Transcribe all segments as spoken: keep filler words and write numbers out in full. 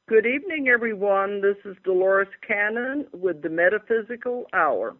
Good evening, everyone. This is Dolores Cannon with the Metaphysical Hour.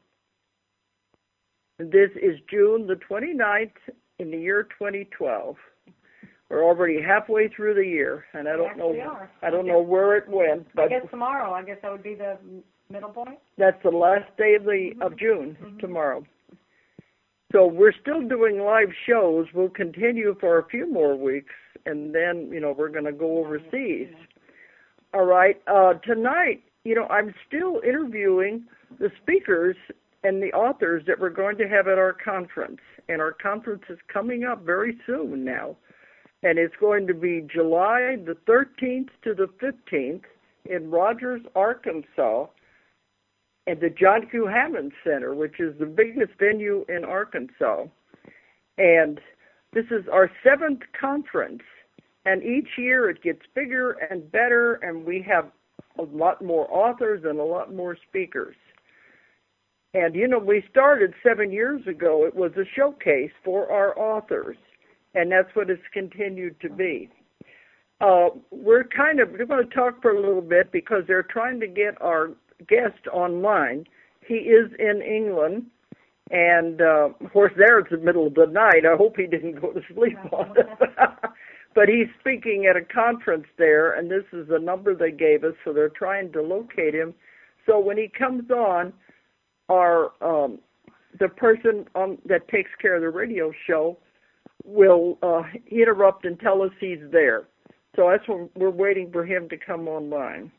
This is June the twenty-ninth in the year twenty twelve. We're already halfway through the year, and I don't know are. I don't know where it went. But I guess tomorrow. I guess that would be the middle point. That's the last day of the Mm-hmm. of June, Mm-hmm. tomorrow. So we're still doing live shows. We'll continue for a few more weeks, and then you know we're going to go overseas. All right. Uh, tonight, you know, I'm still interviewing the speakers and the authors that we're going to have at our conference. And our conference is coming up very soon now. And it's going to be July the thirteenth to the fifteenth in Rogers, Arkansas, at the John Q. Hammond Center, which is the biggest venue in Arkansas. And this is our seventh conference. And each year it gets bigger and better, and we have a lot more authors and a lot more speakers. And, you know, we started seven years ago. It was a showcase for our authors, and that's what it's continued to be. Uh, we're kind of, we're going to talk for a little bit because they're trying to get our guest online. He is in England, and, uh, of course, there it's the middle of the night. I hope he didn't go to sleep on us. But he's speaking at a conference there, and this is the number they gave us, so they're trying to locate him. So when he comes on, our um, the person on, that takes care of the radio show will uh, interrupt and tell us he's there. So that's what we're waiting for him to come online.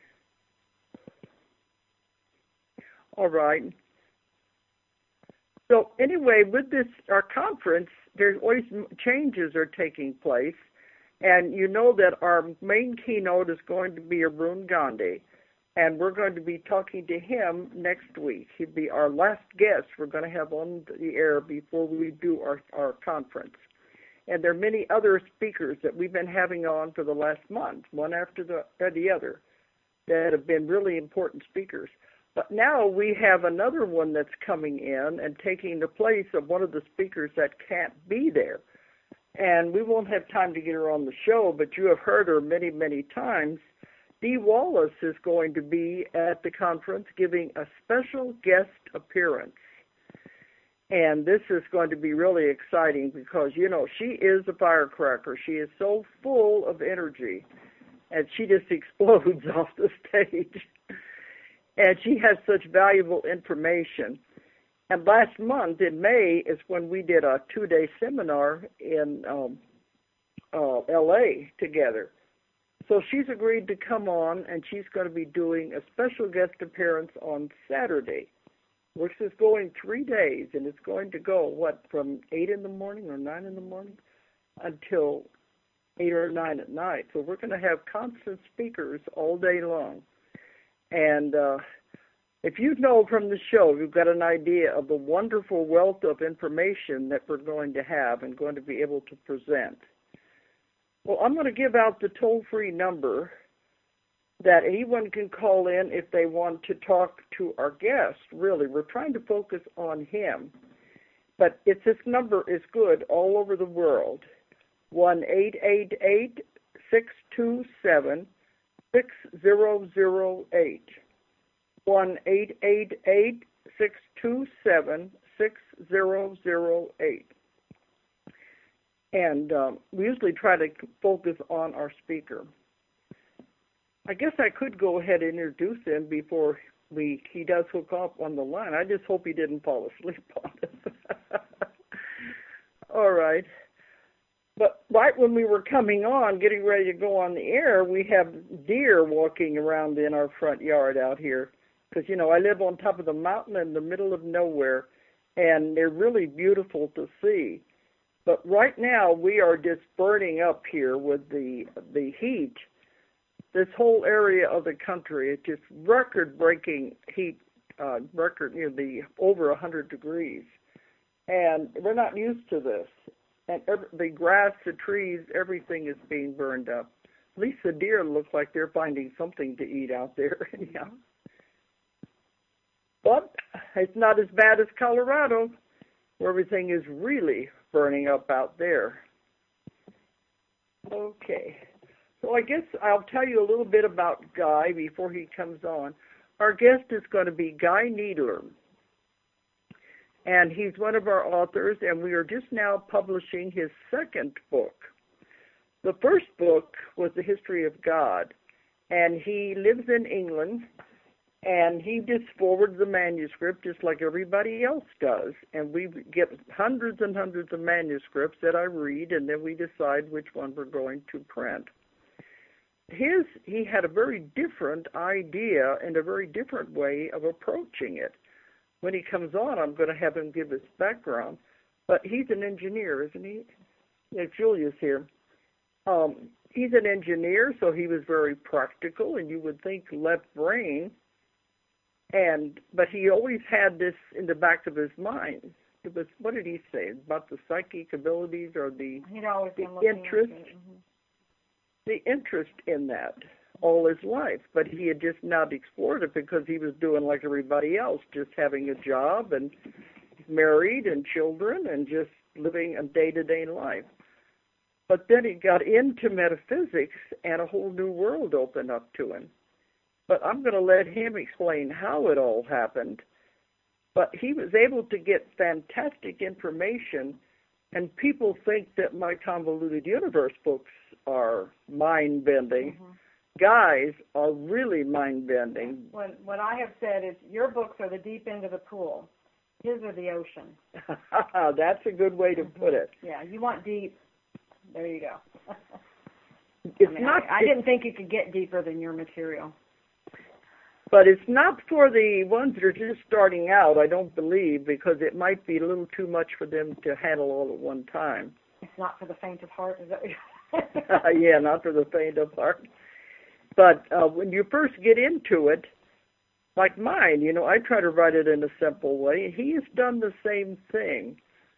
All right. So anyway, with this our conference, there's always changes are taking place, and you know that our main keynote is going to be Arun Gandhi, and we're going to be talking to him next week. He'll be our last guest we're going to have on the air before we do our, our conference. And there are many other speakers that we've been having on for the last month, one after the, or the other, that have been really important speakers. But now we have another one that's coming in and taking the place of one of the speakers that can't be there. And we won't have time to get her on the show, but you have heard her many, many times. Dee Wallace is going to be at the conference giving a special guest appearance. And this is going to be really exciting because, you know, she is a firecracker. She is so full of energy, and she just explodes off the stage. And she has such valuable information. And last month in May is when we did a two-day seminar in um, uh, L A together. So she's agreed to come on, and she's going to be doing a special guest appearance on Saturday, which is going three days, and it's going to go, what, from eight in the morning or nine in the morning until eight or nine at night. So we're going to have constant speakers all day long. And uh, if you know from the show, you've got an idea of the wonderful wealth of information that we're going to have and going to be able to present. Well, I'm going to give out the toll-free number that anyone can call in if they want to talk to our guest. Really, we're trying to focus on him. But if this number is good all over the world, one eight eight eight, six two seven, six zero zero eight. one eight eight eight, six two seven, six zero zero eight. And um, we usually try to focus on our speaker. I guess I could go ahead and introduce him before we he does hook up on the line. I just hope he didn't fall asleep on us. All right. But right when we were coming on, getting ready to go on the air, we have deer walking around in our front yard out here. Because, you know, I live on top of the mountain in the middle of nowhere, and they're really beautiful to see. But right now, we are just burning up here with the the heat. This whole area of the country, it's just record-breaking heat, uh, record, you know, the over one hundred degrees. And we're not used to this. And every, the grass, the trees, everything is being burned up. At least the deer look like they're finding something to eat out there. Yeah. But it's not as bad as Colorado, where everything is really burning up out there. Okay. So I guess I'll tell you a little bit about Guy before he comes on. Our guest is going to be Guy Needler, and he's one of our authors, and we are just now publishing his second book. The first book was The History of God, and he lives in England, and he just forwards the manuscript just like everybody else does, and we get hundreds and hundreds of manuscripts that I read, and then we decide which one we're going to print. His, he had a very different idea and a very different way of approaching it. When he comes on, I'm going to have him give his background, but he's an engineer, isn't he? Yeah, Julia's here. Um, he's an engineer, so he was very practical, and you would think left brain, and but he always had this in the back of his mind. It was, what did he say, about the psychic abilities or the, He'd always the been looking interest? into it. Mm-hmm. the interest in that all his life, but he had just not explored it because he was doing like everybody else, just having a job and married and children and just living a day-to-day life. But then he got into metaphysics and a whole new world opened up to him. But I'm going to let him explain how it all happened. But he was able to get fantastic information, and people think that my Convoluted Universe books are mind-bending. Mm-hmm. Guys are really mind-bending. What, what I have said is your books are the deep end of the pool. His are the ocean. That's a good way to put it. Yeah, you want deep. There you go. It's I mean, not. I, I didn't think you could get deeper than your material. But it's not for the ones that are just starting out, I don't believe, because it might be a little too much for them to handle all at one time. It's not for the faint of heart, is that Yeah, not for the faint of heart. But uh, when you first get into it, like mine, you know, I try to write it in a simple way, and he has done the same thing.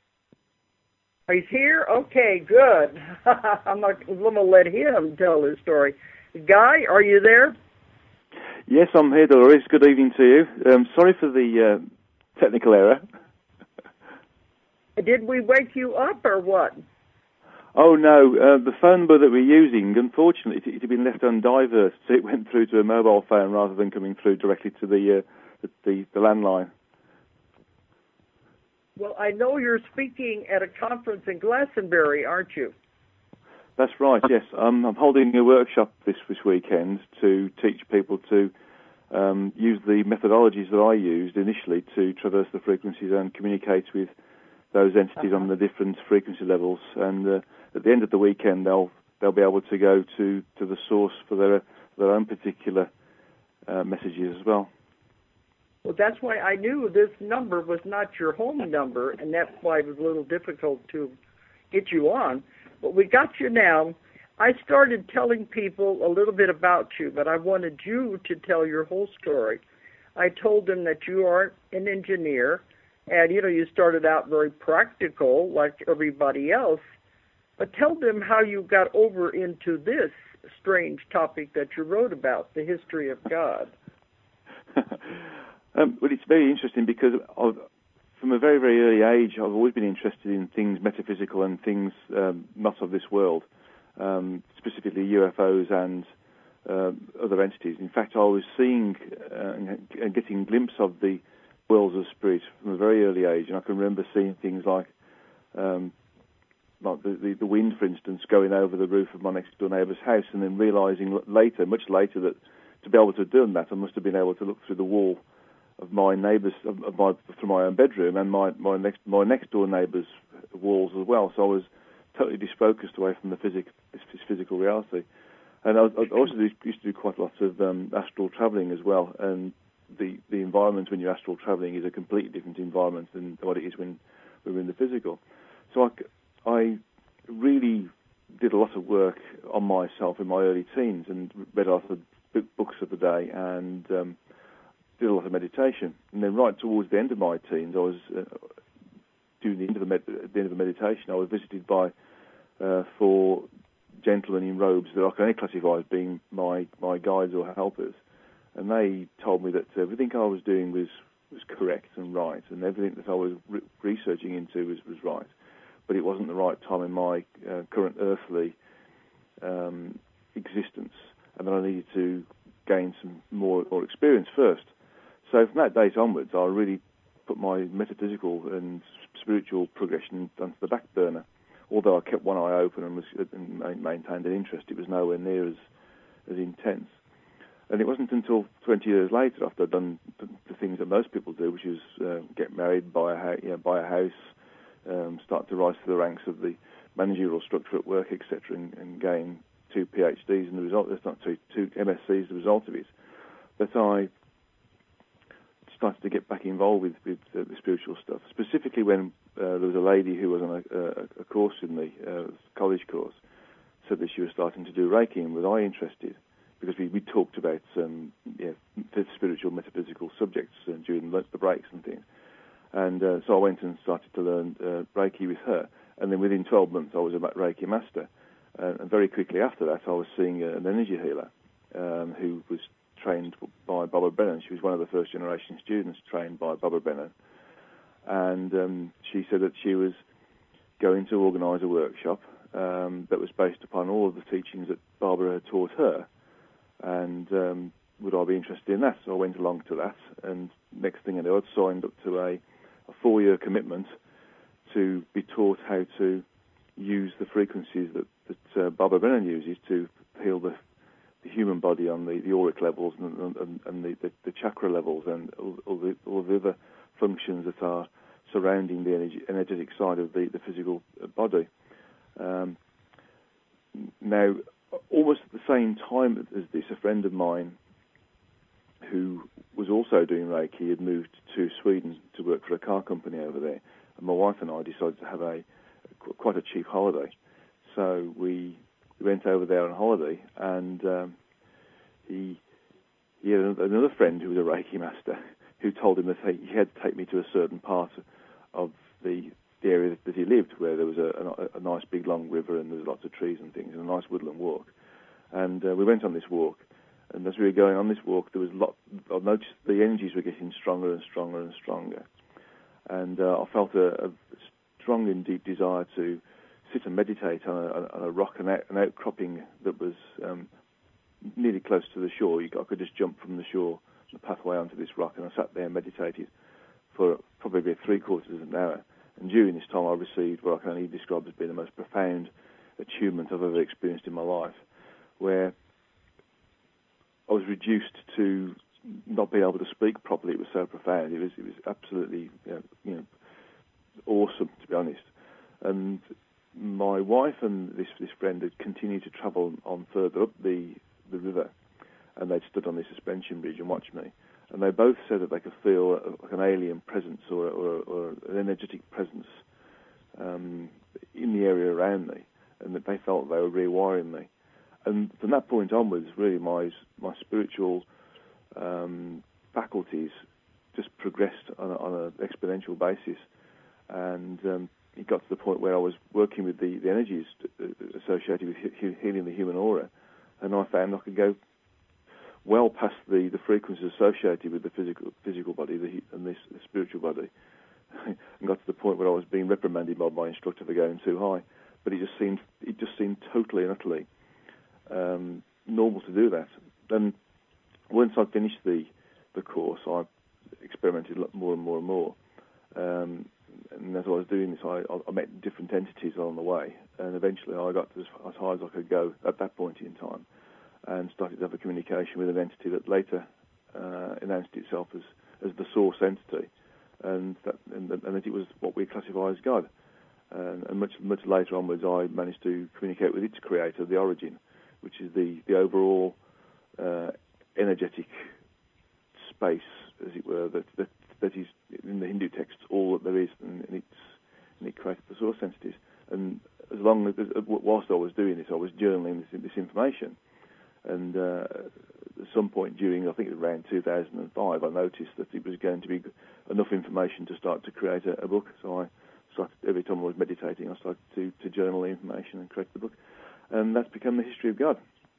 He's here? Okay, good. I'm not I'm going to let him tell his story. Guy, are you there? Yes, I'm here, Doris. Good evening to you. Um, sorry for the uh, technical error. Did we wake you up or what? Oh, no. Uh, the phone number that we're using, unfortunately, it, it had been left undiverse, so it went through to a mobile phone rather than coming through directly to the, uh, the, the, the landline. Well, I know you're speaking at a conference in Glastonbury, aren't you? That's right, yes. Um, I'm holding a workshop this, this weekend to teach people to um, use the methodologies that I used initially to traverse the frequencies and communicate with those entities uh-huh. on the different frequency levels. And uh, at the end of the weekend, they'll they'll be able to go to, to the source for their their own particular uh, messages as well. Well, that's why I knew this number was not your home number, and that's why it was a little difficult to get you on. But we got you now. I started telling people a little bit about you, but I wanted you to tell your whole story. I told them that you are an engineer, and, you know, you started out very practical like everybody else, but tell them how you got over into this strange topic that you wrote about, the history of God. um, well, it's very interesting because I've, from a very, very early age, I've always been interested in things metaphysical and things um, not of this world, um, specifically U F Os and uh, other entities. In fact, I was seeing uh, and getting a glimpse of the worlds of spirit from a very early age, and I can remember seeing things like, um, like the, the, the wind, for instance, going over the roof of my next-door neighbour's house, and then realising later, much later, that to be able to do that, I must have been able to look through the wall of my neighbours, of, of my, through my own bedroom, and my, my next my next door neighbours' walls as well. So I was totally disfocused away from the physic, this, this physical reality. And I, I also used to do quite a lot of um, astral travelling as well. And the the environment when you're astral travelling is a completely different environment than what it is when we're in the physical. So I, I really did a lot of work on myself in my early teens and read a lot of books of the day and um, did a lot of meditation. And then right towards the end of my teens, I was uh, doing the end of the, med- the end of the meditation. I was visited by uh, four gentlemen in robes that I can only classify as being my, my guides or helpers. And they told me that everything I was doing was, was correct and right, and everything that I was re- researching into was, was right. But it wasn't the right time in my uh, current earthly um, existence, and then I needed to gain some more, more experience first. So from that date onwards, I really put my metaphysical and spiritual progression onto the back burner. Although I kept one eye open and, was, and maintained an interest, it was nowhere near as, as intense. And it wasn't until twenty years later, after I'd done the, the things that most people do, which is uh, get married, buy a, ha- you know, buy a house, um, start to rise through the ranks of the managerial structure at work, et cetera, and, and gain two PhDs, and the result, that's not two, two M S Cs, the result of it, that I started to get back involved with, with uh, the spiritual stuff, specifically when uh, there was a lady who was on a, a, a course in the uh, college course, said that she was starting to do Reiki, and was I interested? Because we, we talked about um, you know, spiritual, metaphysical subjects uh, during the, the breaks and things. And uh, so I went and started to learn uh, Reiki with her. And then within twelve months, I was a Reiki master. Uh, and very quickly after that, I was seeing uh, an energy healer um, who was trained by Barbara Brennan. She was one of the first generation students trained by Barbara Brennan. And um, she said that she was going to organise a workshop um, that was based upon all of the teachings that Barbara had taught her. And um, would I be interested in that? So I went along to that, and next thing I knew, I'd signed up to a, a four-year commitment to be taught how to use the frequencies that, that uh, Barbara Brennan uses to heal the, the human body on the, the auric levels and, and, and the, the, the chakra levels and all, all, the, all the other functions that are surrounding the energy, energetic side of the, the physical body. Um, now, almost at the same time as this, a friend of mine who was also doing Reiki had moved to Sweden to work for a car company over there. And my wife and I decided to have a quite a cheap holiday. So we went over there on holiday, and um, he he had another friend who was a Reiki master who told him that he had to take me to a certain part of the the area that he lived, where there was a, a, a nice big long river and there was lots of trees and things, and a nice woodland walk. And uh, we went on this walk, and as we were going on this walk, there was a lot. I noticed the energies were getting stronger and stronger and stronger, and uh, I felt a, a strong and deep desire to sit and meditate on a, on a rock, an, out, an outcropping that was um, nearly close to the shore. You, I could just jump from the shore, the pathway onto this rock, and I sat there and meditated for probably three quarters of an hour. And during this time, I received what I can only describe as being the most profound achievement I've ever experienced in my life, where I was reduced to not being able to speak properly. It was so profound. It was it was absolutely you know, you know awesome, to be honest. And my wife and this this friend had continued to travel on further up the the river, and they'd stood on the suspension bridge and watched me. And they both said that they could feel like an alien presence or, or, or an energetic presence um, in the area around me, and that they felt they were rewiring me. And from that point onwards, really, my my spiritual um, faculties just progressed on, a, on an exponential basis. And um, it got to the point where I was working with the, the energies associated with he- healing the human aura, and I found I could go well past the, the frequencies associated with the physical physical body the, and this the spiritual body, and got to the point where I was being reprimanded by my instructor for going too high. But it just seemed it just seemed totally and utterly um, normal to do that. Then once I finished the the course, I experimented more and more and more. Um, and as I was doing this, I, I met different entities along the way, and eventually I got as, as high as I could go at that point in time, and started to have a communication with an entity that later uh, announced itself as, as the source entity, and that, and, and that it was what we classify as God. And, and much much later onwards, I managed to communicate with its creator, the origin, which is the, the overall uh, energetic space, as it were, that, that that is in the Hindu texts all that there is, and, and it's and it created the source entities. And as long as whilst I was doing this, I was journaling this, this information. And uh, at some point during, I think it was around two thousand five, I noticed that it was going to be enough information to start to create a, a book. So I started, every time I was meditating, I started to, to journal the information and create the book. And that's become the history of God.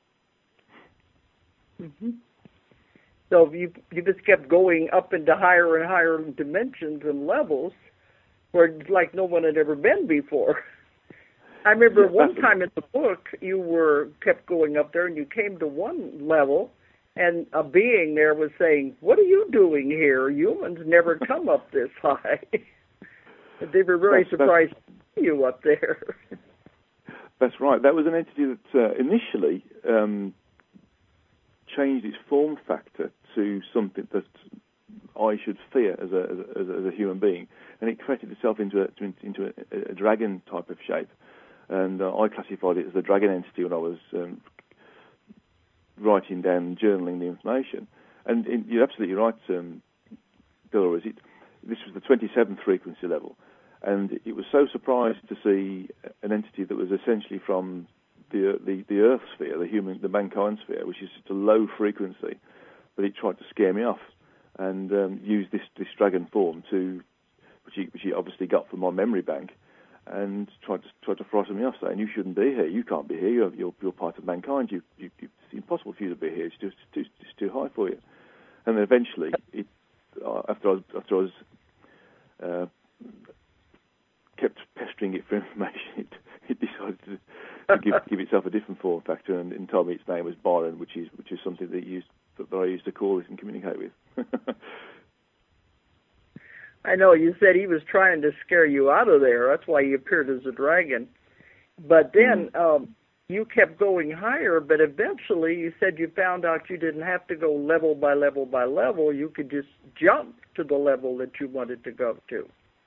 Mm-hmm. So you you just kept going up into higher and higher dimensions and levels where it's like no one had ever been before. I remember yeah, one time in the book, you were kept going up there, and you came to one level, and a being there was saying, "What are you doing here? Humans never come up this high." They were very that's, surprised that's, to see you up there. That's right. That was an entity that uh, initially um, changed its form factor to something that I should fear as a, as a, as a human being, and it created itself into a, into a, a dragon type of shape. And uh, I classified it as the dragon entity when I was um, writing down, journaling the information. And in, you're absolutely right, um, Dolores. It, this was the twenty-seventh frequency level, and it was so surprised to see an entity that was essentially from the the, the Earth sphere, the human, the mankind sphere, which is just a low frequency, but it tried to scare me off and um, used this, this dragon form to, which he, which he obviously got from my memory bank, and tried to tried to frighten me off, saying, "You shouldn't be here. You can't be here. You're you're, you're part of mankind. You, you, it's impossible for you to be here. It's just too, it's too high for you." And then eventually, it, uh, after I was, after I was uh, kept pestering it for information, it, it decided to, to give, give itself a different form factor, and, and told me its name was Byron, which is which is something that, used, that I used to call it and communicate with. I know, you said he was trying to scare you out of there. That's why he appeared as a dragon. But then mm. um, you kept going higher, but eventually you said you found out you didn't have to go level by level by level. You could just jump to the level that you wanted to go to.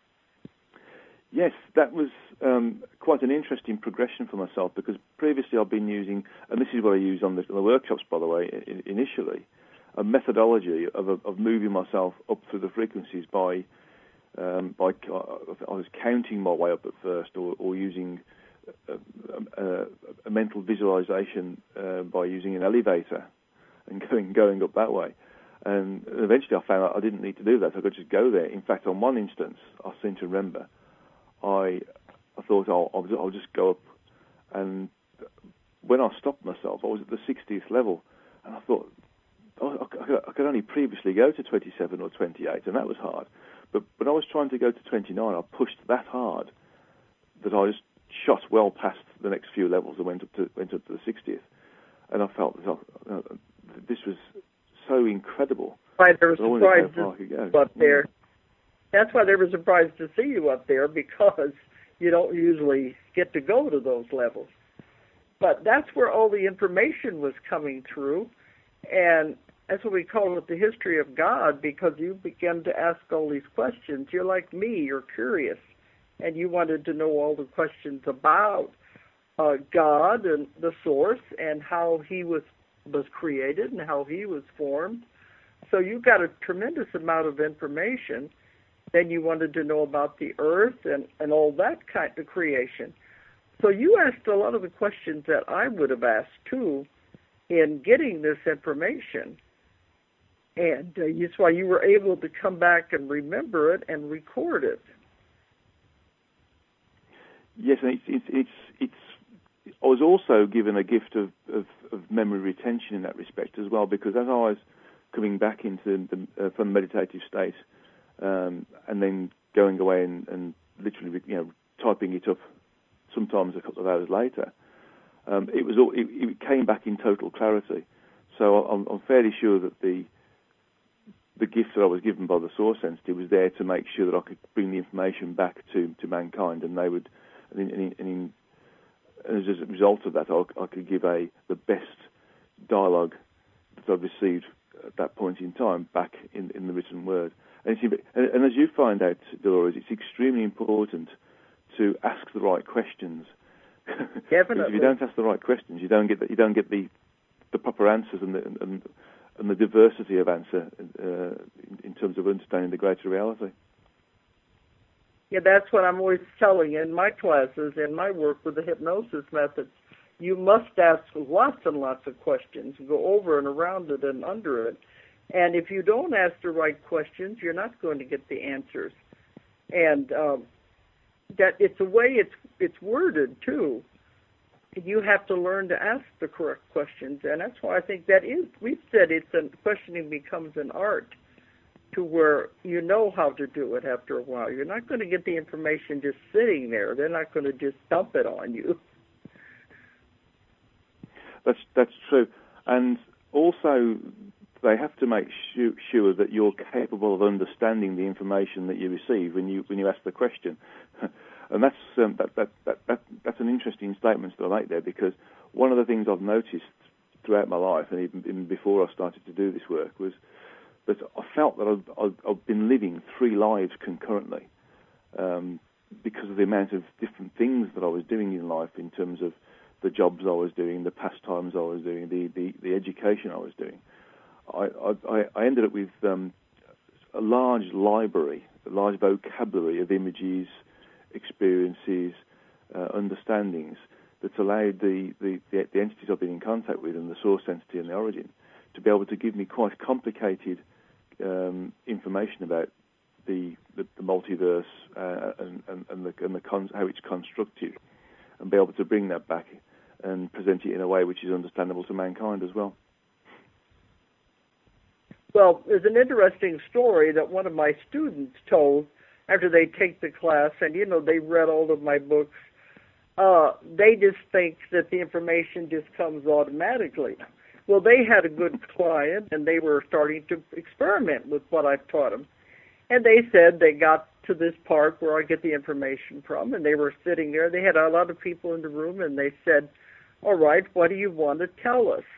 Yes, that was um, quite an interesting progression for myself, because previously I've been using, and this is what I use on the, on the workshops, by the way, in, initially, a methodology of, of moving myself up through the frequencies by Um, by I was counting my way up at first, or, or using a, a, a mental visualization uh, by using an elevator and going going up that way. And eventually, I found out I didn't need to do that. I could just go there. In fact, on one instance, I seem to remember, I I thought I'll, I'll, I'll just go up, and when I stopped myself, I was at the sixtieth level, and I thought, oh, I could only previously go to twenty-seven or twenty-eight, and that was hard. But when I was trying to go to twenty-nine, I pushed that hard that I just shot well past the next few levels and went up to went up to the sixtieth, and I felt that uh, this was so incredible. Why they were surprised to see you up there. Mm. That's why they were surprised to see you up there, because you don't usually get to go to those levels. But that's where all the information was coming through, and that's what we call it, the history of God, because you began to ask all these questions. You're like me, you're curious, and you wanted to know all the questions about uh, God and the source and how he was was created and how he was formed. So you got a tremendous amount of information. Then you wanted to know about the earth and, and all that kind of creation. So you asked a lot of the questions that I would have asked, too, in getting this information. And uh, that's why you were able to come back and remember it and record it. Yes, and it's it's it's, it's I was also given a gift of, of, of memory retention in that respect as well, because as I was coming back into the uh, from meditative state, um, and then going away and, and literally, you know, typing it up, sometimes a couple of hours later, um, it was all, it, it came back in total clarity. So I'm, I'm fairly sure that the the gift that I was given by the source entity was there to make sure that I could bring the information back to, to mankind, and they would, and, in, and, in, and as a result of that, I, I could give a the best dialogue that I've received at that point in time back in, in the written word. And, it's, and, and as you find out, Dolores, it's extremely important to ask the right questions. Definitely. If you don't ask the right questions, you don't get the, you don't get the the proper answers and the and, and the diversity of answer uh, in, in terms of understanding the greater reality. Yeah, that's what I'm always telling in my classes, in my work with the hypnosis methods. You must ask lots and lots of questions, go over and around it and under it. And if you don't ask the right questions, you're not going to get the answers. And um, that it's a way it's it's worded too. You have to learn to ask the correct questions, and that's why I think that is, we've said it's a, questioning becomes an art, to where you know how to do it after a while. You're not going to get the information just sitting there. They're not going to just dump it on you. That's that's true, and also they have to make su- sure that you're capable of understanding the information that you receive when you when you ask the question, and that's um, that, that that that that's an interesting statement that I make there, because one of the things I've noticed throughout my life, and even, even before I started to do this work, was that I felt that I've, I've, I've been living three lives concurrently, um, because of the amount of different things that I was doing in life in terms of the jobs I was doing, the pastimes I was doing, the, the, the education I was doing. I, I, I ended up with um, a large library, a large vocabulary of images, experiences, uh, understandings that allowed the, the, the, the entities I've been in contact with, and the source entity and the origin, to be able to give me quite complicated um, information about the, the, the multiverse uh, and, and, and, the, and the con- how it's constructed, and be able to bring that back and present it in a way which is understandable to mankind as well. Well, there's an interesting story that one of my students told after they take the class, and, you know, they read all of my books. Uh, they just think that the information just comes automatically. Well, they had a good client, and they were starting to experiment with what I've taught them. And they said they got to this part where I get the information from, and they were sitting there. They had a lot of people in the room, and they said, all right, what do you want to tell us?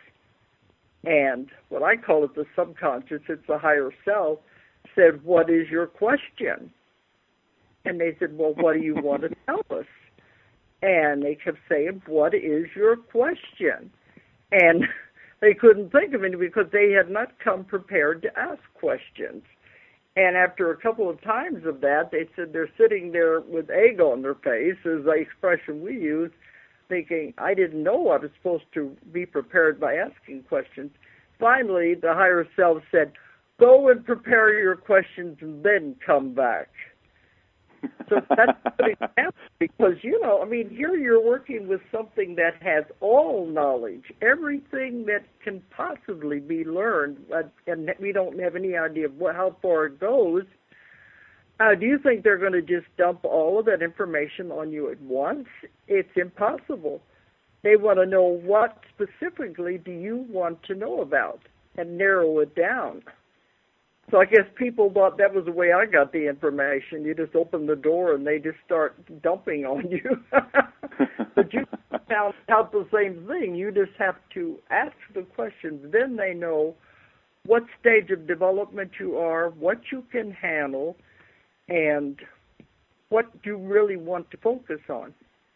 And what I call it the subconscious, it's the higher self, said, what is your question? And they said, well, what do you want to tell us? And they kept saying, what is your question? And they couldn't think of any because they had not come prepared to ask questions. And after a couple of times of that, they said they're sitting there with egg on their face, is the expression we use, thinking, I didn't know I was supposed to be prepared by asking questions. Finally, the higher self said, go and prepare your questions and then come back. So that's a good example, because, you know, I mean, here you're working with something that has all knowledge, everything that can possibly be learned, and we don't have any idea of what, how far it goes. Uh, do you think they're going to just dump all of that information on you at once? It's impossible. They want to know, what specifically do you want to know about, and narrow it down. So I guess people thought that was the way I got the information. You just open the door and they just start dumping on you. But you found out the same thing. You just have to ask the questions. Then they know what stage of development you are, what you can handle, and what you really want to focus on.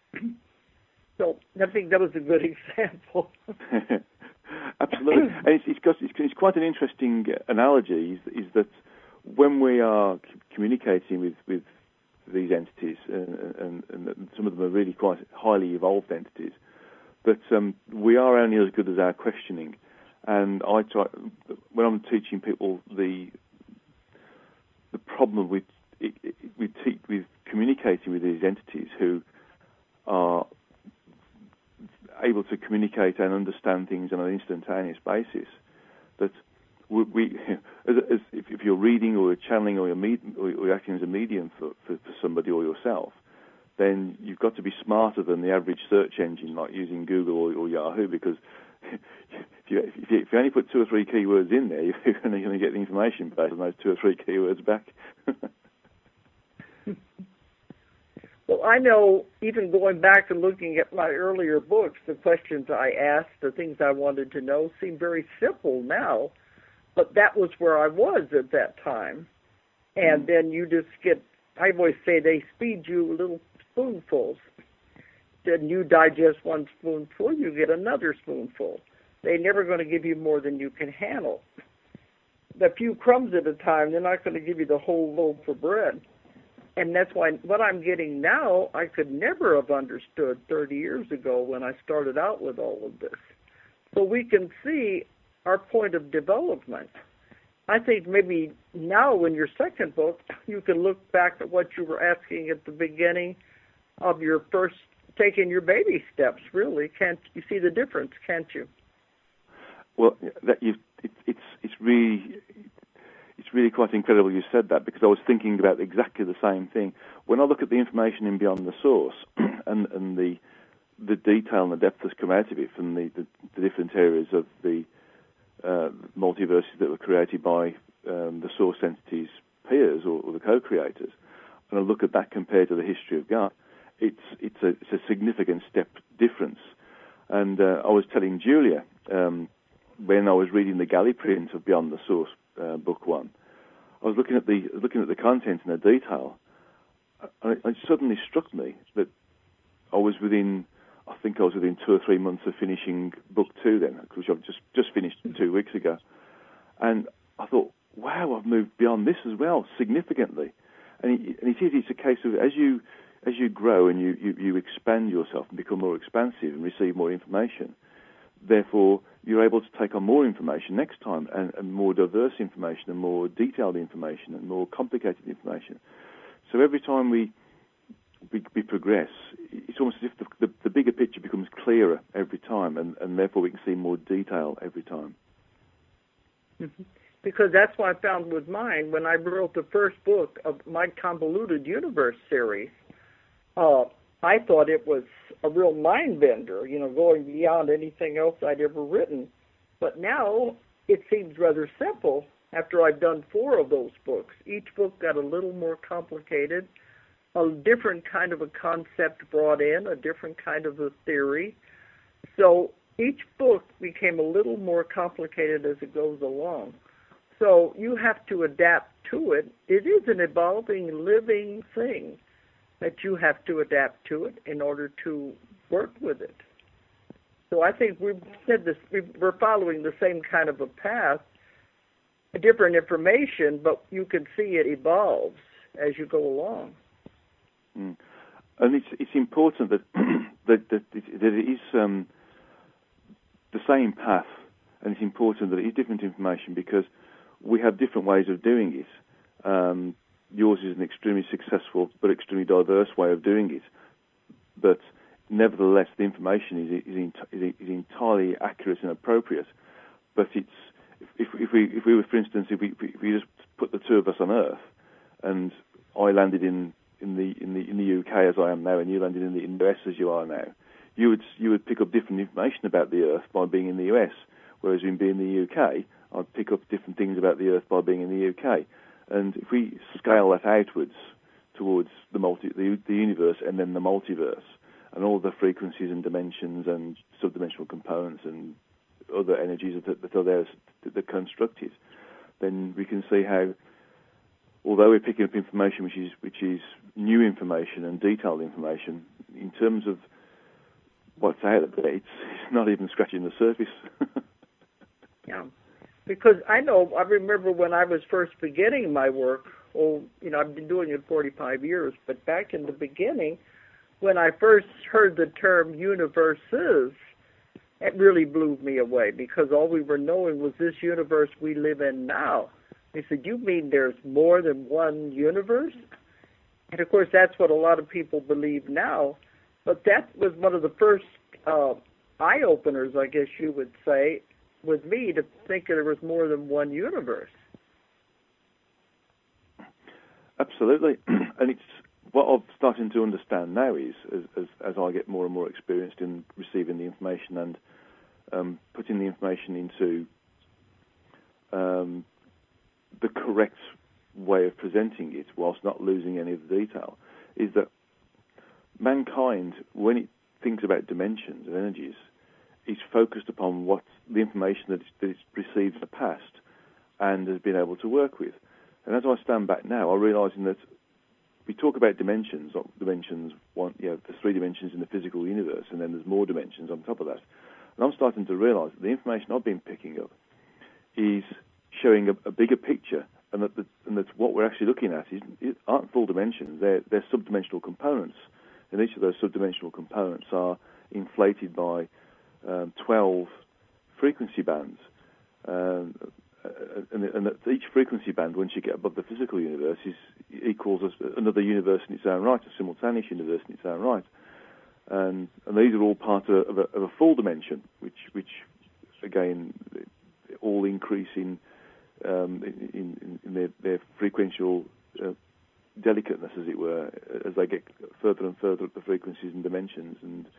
So I think that was a good example. Absolutely. And it's, it's, got, it's, it's quite an interesting analogy, is, is that when we are communicating with, with these entities, and, and, and some of them are really quite highly evolved entities, that um, we are only as good as our questioning. And I try, when I'm teaching people the the problem with with, te- with communicating with these entities who are able to communicate and understand things on an instantaneous basis, that we, we as, as if, if you're reading or you're channeling or you're, med- or you're acting as a medium for, for, for somebody or yourself, then you've got to be smarter than the average search engine, like using Google or, or Yahoo, because if you, if, you, if you only put two or three keywords in there, you're going to get the information based on those two or three keywords back. Well, I know, even going back and looking at my earlier books, the questions I asked, the things I wanted to know, seem very simple now, but that was where I was at that time. And then you just get, I always say they feed you little spoonfuls. Then you digest one spoonful, you get another spoonful. They're never going to give you more than you can handle. A few crumbs at a time, they're not going to give you the whole loaf of bread. And that's why what I'm getting now, I could never have understood thirty years ago when I started out with all of this. So we can see our point of development. I think maybe now in your second book, you can look back at what you were asking at the beginning of your first, taking your baby steps, really. Can't you see the difference, can't you? Well, that you, it, it's it's really... It's really quite incredible you said that, because I was thinking about exactly the same thing. When I look at the information in Beyond the Source and, and the the detail and the depth that's come out of it from the, the, the different areas of the uh, multiverses that were created by um, the source entity's peers or, or the co-creators, and I look at that compared to the history of God, it's it's a, it's a significant step difference. And uh, I was telling Julia um, when I was reading the galley print of Beyond the Source, uh, book one, I was looking at the looking at the content and the detail, and it, it suddenly struck me that I was within, I think I was within two or three months of finishing book two then, which I've just, just finished two weeks ago. And I thought, wow, I've moved beyond this as well, significantly. And it, and it is, it's a case of as you as you grow and you, you, you expand yourself and become more expansive and receive more information, therefore you're able to take on more information next time, and, and more diverse information and more detailed information and more complicated information. So every time we we, we progress, it's almost as if the, the, the bigger picture becomes clearer every time, and, and therefore we can see more detail every time. Mm-hmm. Because that's what I found with mine when I wrote the first book of my Convoluted Universe series. Uh, I thought it was a real mind bender, you know, going beyond anything else I'd ever written. But now it seems rather simple after I've done four of those books. Each book got a little more complicated, a different kind of a concept brought in, a different kind of a theory. So each book became a little more complicated as it goes along. So you have to adapt to it. It is an evolving, living thing that you have to adapt to it in order to work with it. So I think we've said this, we're following the same kind of a path, different information, but you can see it evolves as you go along. Mm. And it's it's important that that, that, it, that it is um, the same path, and it's important that it is different information because we have different ways of doing it. Um, yours is an extremely successful but extremely diverse way of doing it. But nevertheless, the information is is, is, is entirely accurate and appropriate. But it's if, if we if we were, for instance, if we if we just put the two of us on Earth, and I landed in, in the in the in the U K as I am now, and you landed in the, in the U S as you are now, you would you would pick up different information about the Earth by being in the U S, whereas in being in the U K, I'd pick up different things about the Earth by being in the U K. And if we scale that outwards towards the multi, the, the universe and then the multiverse, and all the frequencies and dimensions and subdimensional components and other energies that, that are there that construct it, then we can see how, although we're picking up information which is which is new information and detailed information, in terms of what's out there, it's, it's not even scratching the surface. Yeah. Because I know, I remember when I was first beginning my work, oh, you know, I've been doing it forty-five years, but back in the beginning, when I first heard the term universes, it really blew me away because all we were knowing was this universe we live in now. They said, you mean there's more than one universe? And of course, that's what a lot of people believe now, but that was one of the first uh, eye-openers, I guess you would say, with me to think that there was more than one universe. Absolutely. And it's what I'm starting to understand now is, as, as, as I get more and more experienced in receiving the information and um, putting the information into um, the correct way of presenting it whilst not losing any of the detail, is that mankind, when it thinks about dimensions and energies, is focused upon what the information that it's, that it's received in the past and has been able to work with. And as I stand back now, I'm realising that we talk about dimensions, dimensions, one, you know, there's three dimensions in the physical universe, and then there's more dimensions on top of that. And I'm starting to realise that the information I've been picking up is showing a, a bigger picture, and that, the, and that what we're actually looking at is, it aren't full dimensions, they're, they're subdimensional components. And each of those subdimensional components are inflated by Um, twelve frequency bands, um, and, and that each frequency band, once you get above the physical universe, is equals another universe in its own right, a simultaneous universe in its own right, and, and these are all part of, of, a, of a full dimension, which, which again, all increase in, um, in, in their, their frequential uh, delicateness, as it were, as they get further and further up the frequencies and dimensions, and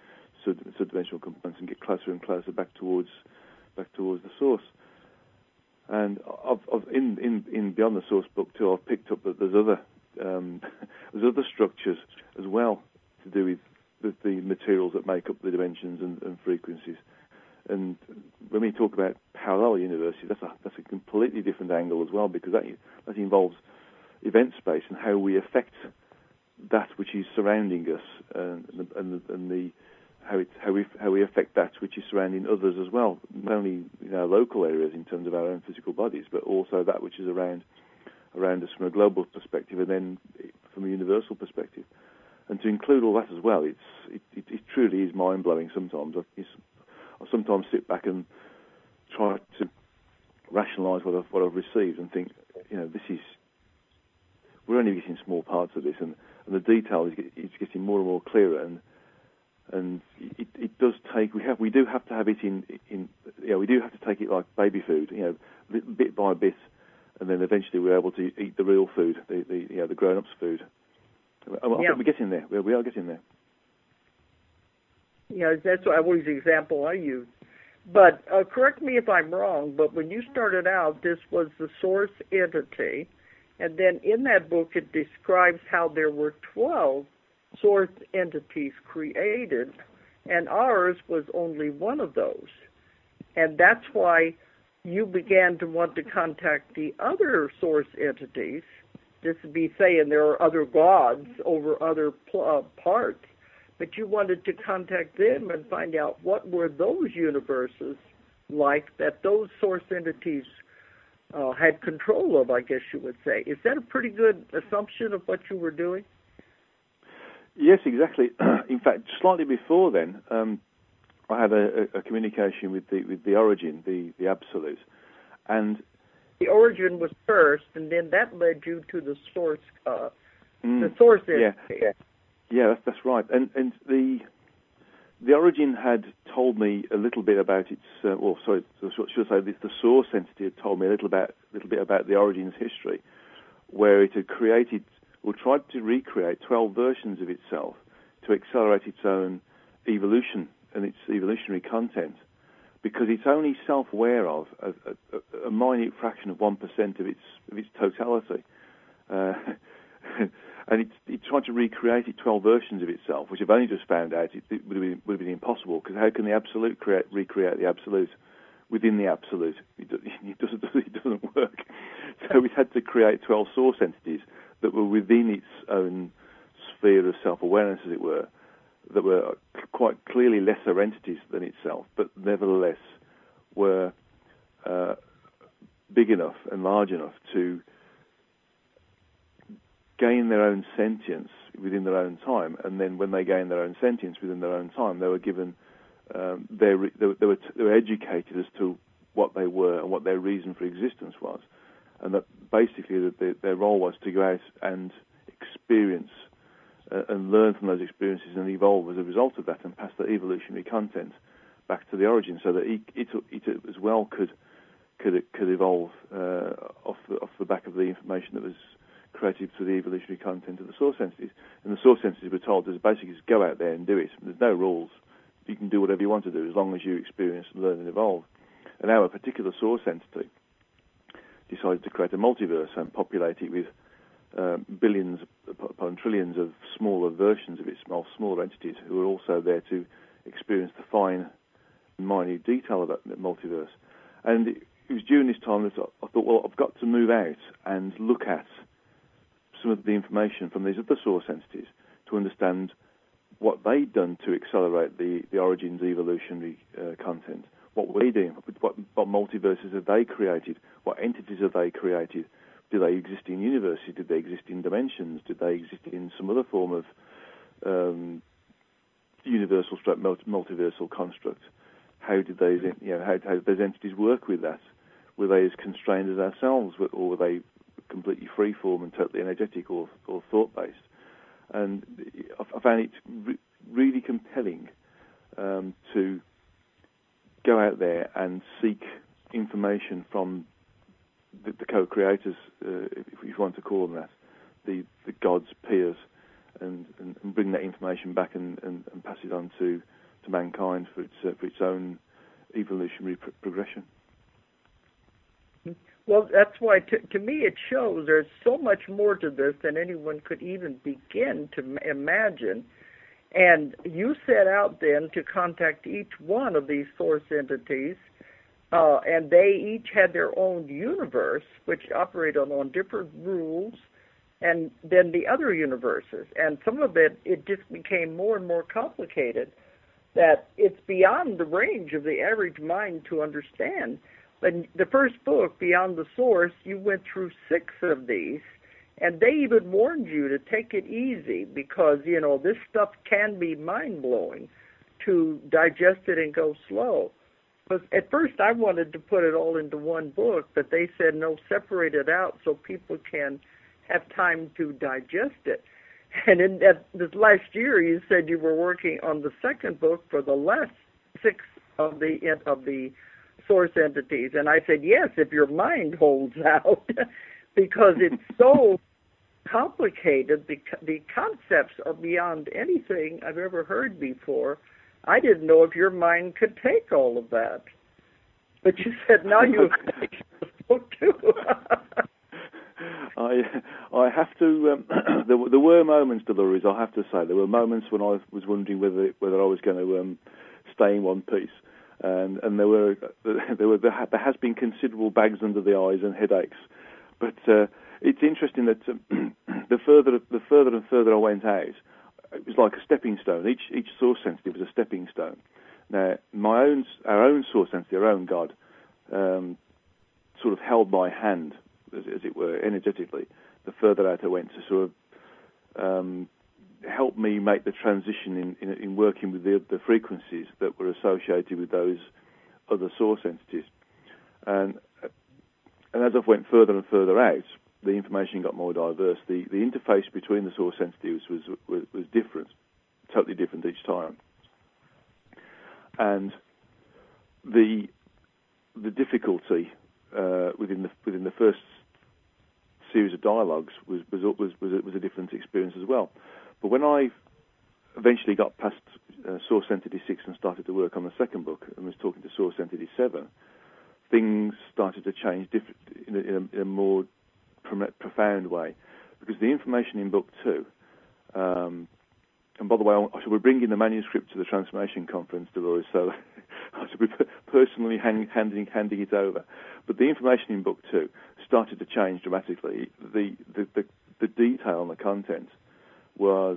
sub- subdimensional components and get closer and closer back towards back towards the source. And I've, I've, in, in, in Beyond the Source book too, I've picked up that there's other um, there's other structures as well to do with, with the materials that make up the dimensions and, and frequencies. And when we talk about parallel universes, that's a that's a completely different angle as well, because that that involves event space and how we affect that which is surrounding us, and and, and the how it how we how we affect that which is surrounding others as well, not only in our local areas in terms of our own physical bodies, but also that which is around around us from a global perspective, and then from a universal perspective. And to include all that as well, it's it, it, it truly is mind blowing. Sometimes it's, I sometimes sit back and try to rationalise what I've what I've received and think, you know, this is we're only getting small parts of this, and, and the detail is, is getting more and more clearer, and and it, it does take we have we do have to have it in in you know, we do have to take it like baby food, you know, bit by bit, and then eventually we're able to eat the real food, the, the you know the grown-ups food. I, I yeah. think we're getting there. We, we are getting there. Yeah, that's always the example I use. But uh, correct me if I'm wrong, but when you started out, this was the source entity, and then in that book it describes how there were twelve source entities created, and ours was only one of those. And that's why you began to want to contact the other source entities. This would be saying there are other gods over other pl- uh, parts, but you wanted to contact them and find out what were those universes like that those source entities uh, had control of, I guess you would say. Is that a pretty good assumption of what you were doing? Yes, exactly. In fact, slightly before then, um, I had a, a communication with the with the origin, the, the absolute, and the origin was first, and then that led you to the source, uh, mm, the source entity. Yeah, yeah, that's that's right. And and the the origin had told me a little bit about its. Uh, well, sorry, should I say the source entity had told me a little about little bit about the origin's history, where it had created or tried to recreate twelve versions of itself to accelerate its own evolution and its evolutionary content, because it's only self-aware of a, a, a minute fraction of one percent of its of its totality, uh, and it's it tried to recreate it twelve versions of itself, which I've only just found out it, it would have been, would have been impossible, because how can the absolute create recreate the absolute within the absolute? It, it doesn't it doesn't work. So we had to create twelve source entities that were within its own sphere of self-awareness, as it were, that were quite clearly lesser entities than itself, but nevertheless were uh, big enough and large enough to gain their own sentience within their own time. And then when they gained their own sentience within their own time, they were given, um, their, they, were, they, were, they were educated as to what they were and what their reason for existence was. And that basically that their, their role was to go out and experience uh, and learn from those experiences and evolve as a result of that, and pass that evolutionary content back to the origin, so that it, it, it as well could could could evolve uh, off the off the back of the information that was created through the evolutionary content of the source entities. And the source entities were told to basically just go out there and do it. There's no rules. You can do whatever you want to do as long as you experience and learn and evolve. And our particular source entity decided to create a multiverse and populate it with uh, billions upon trillions of smaller versions of its small, smaller entities who were also there to experience the fine and minute detail of that multiverse. And it was during this time that I thought, well, I've got to move out and look at some of the information from these other source entities to understand what they'd done to accelerate the, the origin's evolutionary uh, content. What were they doing? What, what multiverses have they created? What entities have they created? Do they exist in universes? Did they exist in dimensions? Did they exist in some other form of um, universal stroke multiversal construct? How did those, you know, how, how did those entities work with that? Were they as constrained as ourselves, or were they completely free form and totally energetic or, or thought based? And I found it re- really compelling um, to go out there and seek information from the, the co-creators, uh, if, if you want to call them that, the, the gods' peers, and, and, and bring that information back and, and, and pass it on to to mankind for its uh, for its own evolutionary pr- progression. Well, that's why, to, to me, it shows there's so much more to this than anyone could even begin to m- imagine. And you set out then to contact each one of these source entities, uh, and they each had their own universe, which operated on, on different rules, and then the other universes. And some of it, it just became more and more complicated, that it's beyond the range of the average mind to understand. But the first book, Beyond the Source, you went through six of these, and they even warned you to take it easy because, you know, this stuff can be mind-blowing, to digest it and go slow. Because at first I wanted to put it all into one book, but they said, no, separate it out so people can have time to digest it. And in that, this last year, you said you were working on the second book for the last six of the of the source entities. And I said, yes, if your mind holds out, because it's so complicated. The, the concepts are beyond anything I've ever heard before. I didn't know if your mind could take all of that. But you said, now you have finished this book too. I I have to. Um, there, there were moments, Dolores. I have to say, there were moments when I was wondering whether whether I was going to um, stay in one piece. And, and there were there were there has been considerable bags under the eyes and headaches, but uh, it's interesting that um, the further the further and further I went out, it was like a stepping stone. Each each source entity was a stepping stone. Now my own our own source entity, our own God, um, sort of held my hand, as, as it were, energetically. The further out I went to sort of um, helped me make the transition in, in, in working with the, the frequencies that were associated with those other source entities. And and as I went further and further out, the information got more diverse. The, the interface between the source entities was, was, was different, totally different each time. And the the difficulty uh, within the within the first series of dialogues was was was was a, was a different experience as well. But when I eventually got past uh, Source Entity six and started to work on the second book and was talking to Source Entity seven, things started to change diff- in, a, in, a, in a more pro- profound way. Because the information in book two, um, and by the way, I shall be bringing the manuscript to the Transformation Conference, Dolores, so I shall be personally hand, handing, handing it over. But the information in book two started to change dramatically. The, the, the, the detail and the content was,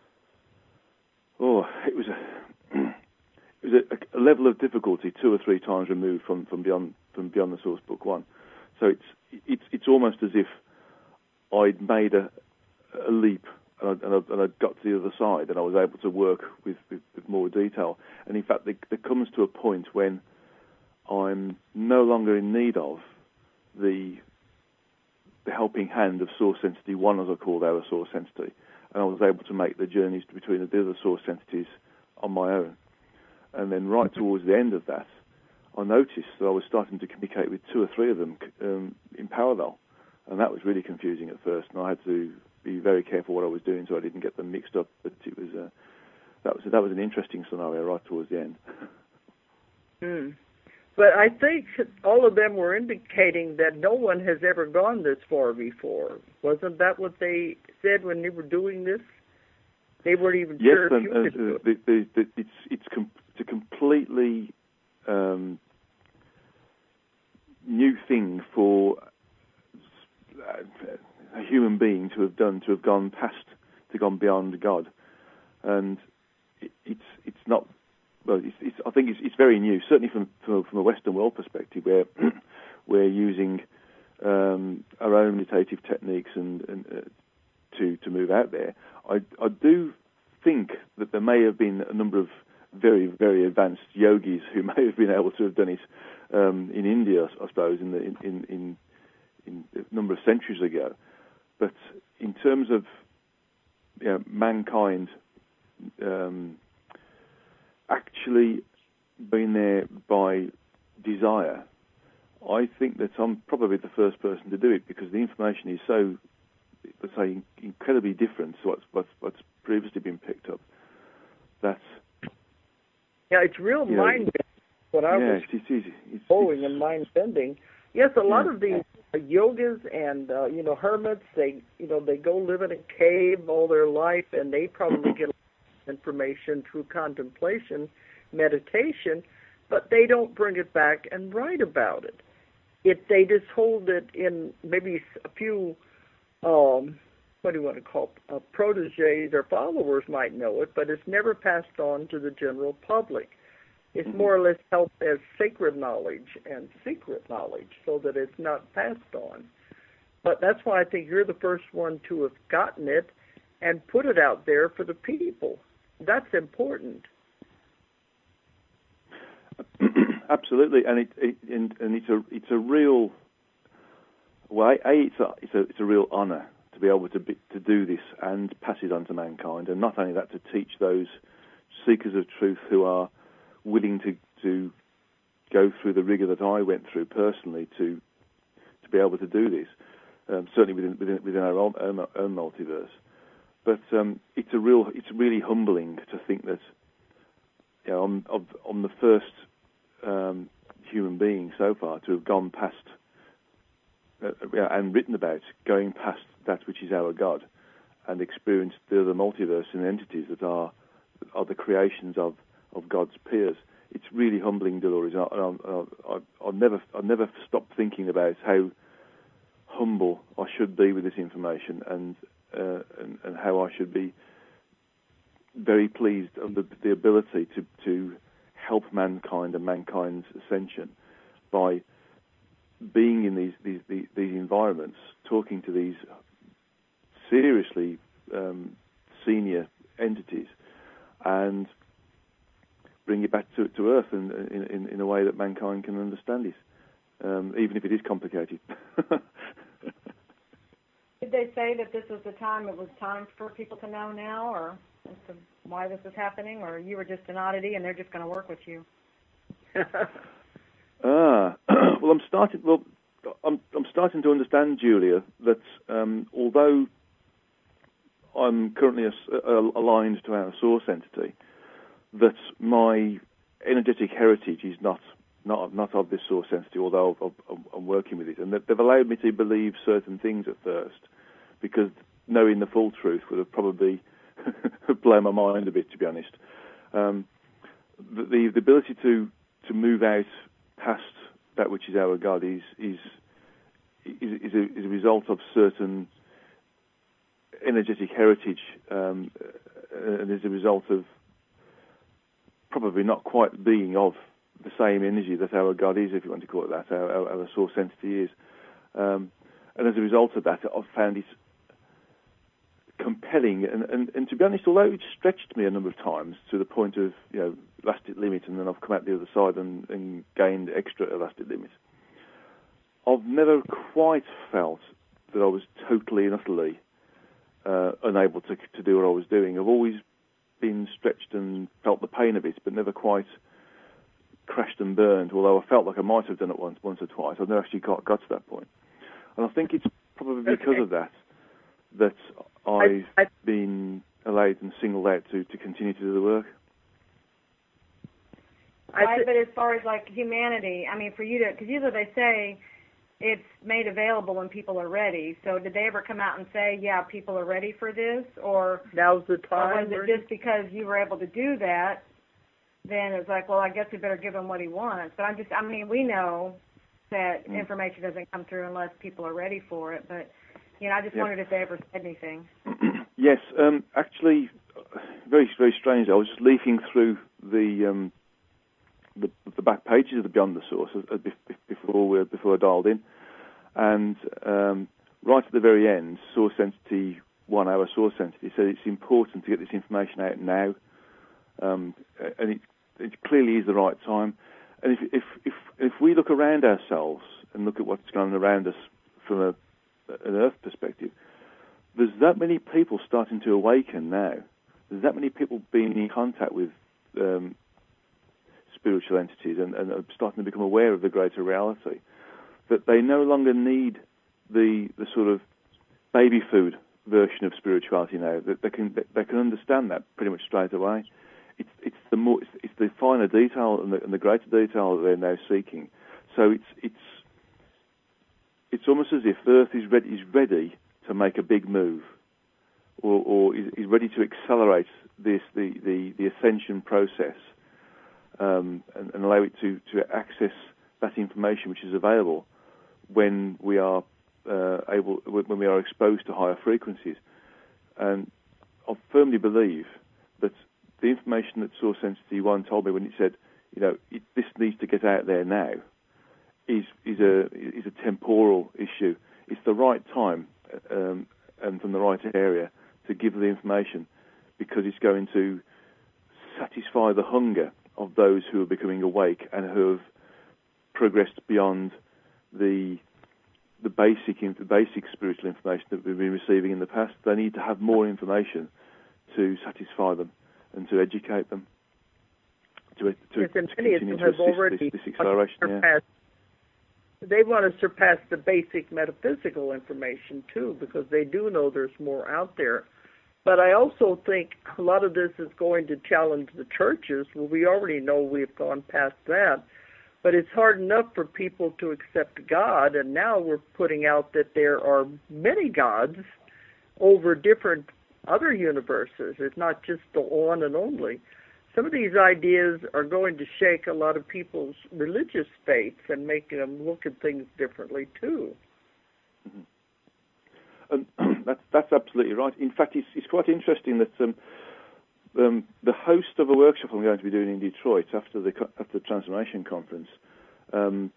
oh, it was a it was a, a level of difficulty two or three times removed from, from beyond from beyond the source book one. So it's it's it's almost as if I'd made a, a leap and I, and, I, and I got to the other side and I was able to work with, with, with more detail. And in fact, there, there comes to a point when I'm no longer in need of the the helping hand of source entity one, as I called our source entity. And I was able to make the journeys between the other source entities on my own. And then right towards the end of that, I noticed that I was starting to communicate with two or three of them um, in parallel. And that was really confusing at first, and I had to be very careful what I was doing so I didn't get them mixed up. But it was uh, that was that was an interesting scenario right towards the end. Hmm. But I think all of them were indicating that no one has ever gone this far before. Wasn't that what they said when they were doing this? They weren't even yes, sure if and, you uh, could do it. the, the, the, it's it's, com- it's a completely um, new thing for a human being to have done, to have gone past, to gone beyond God, and it, it's it's not. Well, it's, it's, I think it's, it's very new, certainly from, from from a Western world perspective, where we're using um, our own meditative techniques and, and uh, to to move out there. I, I do think that there may have been a number of very very advanced yogis who may have been able to have done it um, in India, I suppose, in the in, in, in in a number of centuries ago. But in terms of you know, mankind. Um, actually being there by desire, I think that I'm probably the first person to do it because the information is so, let's say, incredibly different to what's, what's, what's previously been picked up, that Yeah, it's real You know, mind bending. What I yeah, was it's, it's, it's, going it's, and mind bending. Yes, a lot yeah. of these yogas and uh, you know hermits, they you know they go live in a cave all their life, and they probably get information through contemplation, meditation, but they don't bring it back and write about it. It they just hold it in maybe a few. Um, what do you want to call it? Uh, proteges or followers might know it, but it's never passed on to the general public. It's Mm-hmm. more or less held as sacred knowledge and secret knowledge so that it's not passed on. But that's why I think you're the first one to have gotten it and put it out there for the people. That's important. Absolutely, and it, it and, and it's a it's a real well, a it's a it's a it's a real honour to be able to be, to do this and pass it on to mankind, and not only that, to teach those seekers of truth who are willing to to go through the rigour that I went through personally to to be able to do this. Um, certainly within within within our own, own, own multiverse, but um, it's a real it's really humbling to think that you know on of, on the first um, human being so far to have gone past uh, and written about going past that which is our God and experienced the other multiverse and entities that are are the creations of, of God's peers. It's really humbling, Dolores. I, I, I, I'll never I'll never stop thinking about how humble I should be with this information, and uh, and, and how I should be very pleased of the, the ability to, to help mankind and mankind's ascension by being in these these, these, these environments, talking to these seriously um, senior entities, and bring it back to, to Earth in, in, in a way that mankind can understand it, um, even if it is complicated. Did they say that this was the time, it was time for people to know now, or as to why this is happening, or you were just an oddity and they're just going to work with you? ah, well, I'm starting. Well, I'm I'm starting to understand, Julia, that um, although I'm currently a, a, aligned to our source entity, that my energetic heritage is not not not of this source entity, although I'm, I'm working with it, and that they've allowed me to believe certain things at first, because knowing the full truth would have probably blown my mind a bit, to be honest. Um, the, the the ability to to move out past that which is our God is is is, is, a, is a result of certain energetic heritage, um, and is a result of probably not quite being of the same energy that our God is, if you want to call it that, our, our, our source entity is. Um, and as a result of that, I've found it compelling. And, and, and to be honest, although it stretched me a number of times to the point of, you know, elastic limit, and then I've come out the other side and, and gained extra elastic limit, I've never quite felt that I was totally and utterly uh, unable to, to do what I was doing. I've always been stretched and felt the pain of it, but never quite crashed and burned, although I felt like I might have done it once once or twice. I've never actually got, got to that point. And I think it's probably because okay. of that that I've I, I, been allowed and singled out to, to continue to do the work. Right, but as far as like humanity, I mean, for you to, because usually they say it's made available when people are ready. So did they ever come out and say, yeah, people are ready for this? Or now's the time? Or was it just because you were able to do that, then it's like, well, I guess we better give him what he wants. But I'm just, I mean, we know that mm. information doesn't come through unless people are ready for it. But, you know, I just yep. wondered if they ever said anything. Yes, um, actually, very, very strange. I was just leafing through the um, the, the back pages of the Beyond the Source uh, before we, before I dialed in, and um, right at the very end, Source Entity One, our Source Entity, said it's important to get this information out now, um, and it, it clearly is the right time. And if if if if we look around ourselves and look at what's going on around us from a, an Earth perspective, there's that many people starting to awaken now. There's that many people being in contact with um, spiritual entities and, and are starting to become aware of the greater reality, that they no longer need the the sort of baby food version of spirituality now. That they can they can understand that pretty much straight away. it's it's the more it's, it's the finer detail and the, and the greater detail that they're now seeking. So it's it's it's almost as if Earth is ready is ready to make a big move, or, or is, is ready to accelerate this the, the, the ascension process, um, and, and allow it to, to access that information which is available when we are uh, able when we are exposed to higher frequencies. And I firmly believe that the information that Source Entity One told me when it said, you know, it, this needs to get out there now, is is a is a temporal issue. It's the right time um, and from the right area to give the information, because it's going to satisfy the hunger of those who are becoming awake and who have progressed beyond the the basic the basic spiritual information that we've been receiving in the past. They need to have more information to satisfy them and to educate them, to, to, yes, to continue to assist this, this acceleration. Yeah. They want to surpass the basic metaphysical information too, because they do know there's more out there. But I also think a lot of this is going to challenge the churches. Well, we already know we've gone past that. But it's hard enough for people to accept God, and now we're putting out that there are many gods over different other universes. It's not just the one and only. Some of these ideas are going to shake a lot of people's religious faiths and make them look at things differently too. Mm-hmm. Um, that's, that's absolutely right. In fact, it's, it's quite interesting that um, um, the host of a workshop I'm going to be doing in Detroit after the after the Transformation Conference um,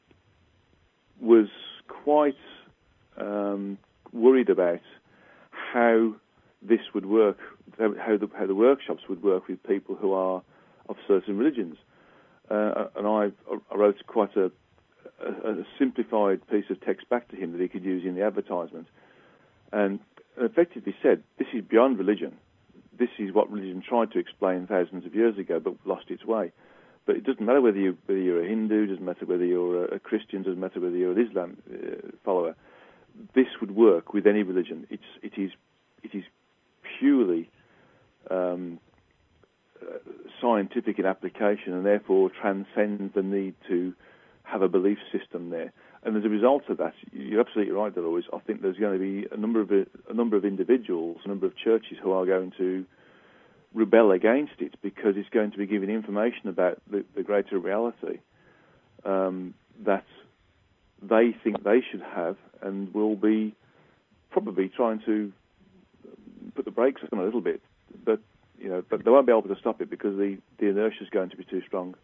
was quite um, worried about how this would work, how the, how the workshops would work with people who are of certain religions. Uh, and I, I wrote quite a, a, a simplified piece of text back to him that he could use in the advertisement, and effectively said, this is beyond religion. This is what religion tried to explain thousands of years ago, but lost its way. But it doesn't matter whether, you, whether you're a Hindu, doesn't matter whether you're a Christian, doesn't matter whether you're an Islam uh, follower. This would work with any religion. It's, it is, it is purely um, uh, scientific in application, and therefore transcends the need to have a belief system there. And as a result of that, you're absolutely right, Dolores. I think there's going to be a number of a number of individuals, a number of churches who are going to rebel against it, because it's going to be giving information about the, the greater reality um, that they think they should have, and will be probably trying to put the brakes on a little bit. But you know, but they won't be able to stop it, because the, the inertia is going to be too strong.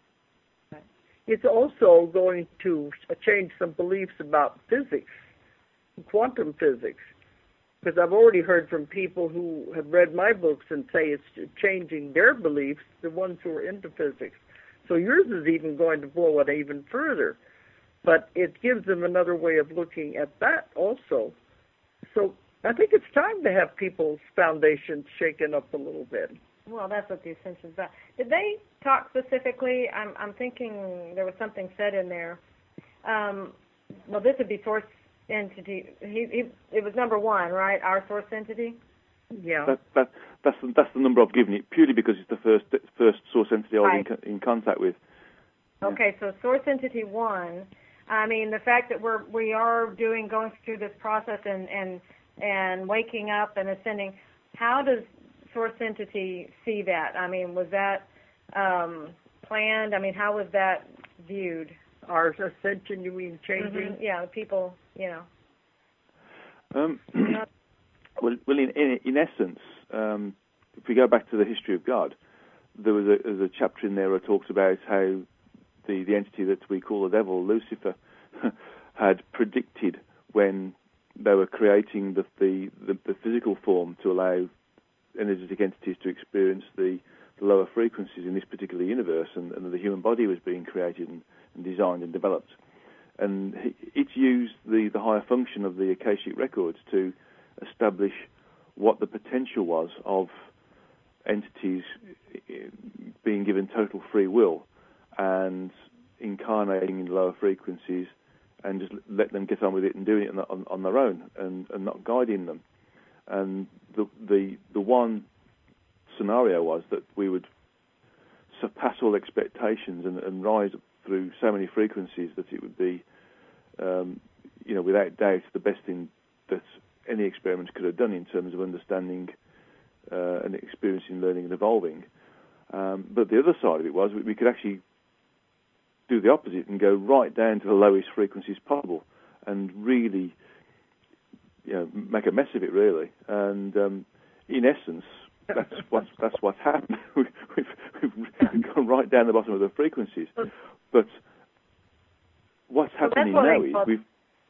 It's also going to change some beliefs about physics, quantum physics, because I've already heard from people who have read my books and say it's changing their beliefs, the ones who are into physics. So yours is even going to blow it even further. But it gives them another way of looking at that also. So I think it's time to have people's foundations shaken up a little bit. Well, that's what the Ascension's about. Did they talk specifically? I'm, I'm thinking there was something said in there. Um, well, this would be Source Entity. He, he, it was number one, right? Our Source Entity. Yeah. That, that, that's the, that's the number I've given it, purely because it's the first first Source Entity I was right. in, in contact with. Yeah. Okay, so Source Entity one. I mean, the fact that we're we are doing going through this process and and and waking up and ascending. How does Source Entity see that? I mean, was that um, planned? I mean, how was that viewed? Our ascension, you mean changing? Mm-hmm. Yeah, the people, you know. Um, well, well, in, in, in essence, um, if we go back to the history of God, there was a, there's a chapter in there that talks about how the, the entity that we call the devil, Lucifer, had predicted when they were creating the, the, the, the physical form to allow energetic entities to experience the, the lower frequencies in this particular universe, and, and the human body was being created and, and designed and developed. And it used the, the higher function of the Akashic records to establish what the potential was of entities being given total free will and incarnating in lower frequencies, and just let them get on with it and doing it on, on their own, and, and not guiding them. And the, the the one scenario was that we would surpass all expectations and, and rise through so many frequencies that it would be, um, you know, without doubt, the best thing that any experiment could have done in terms of understanding uh, and experiencing, learning and evolving. Um, but the other side of it was we, we could actually do the opposite and go right down to the lowest frequencies possible and really, you know, make a mess of it, really. And um, in essence, that's what's that's what's happened. we've, we've, we've gone right down the bottom of the frequencies. But what's happening well, now is we've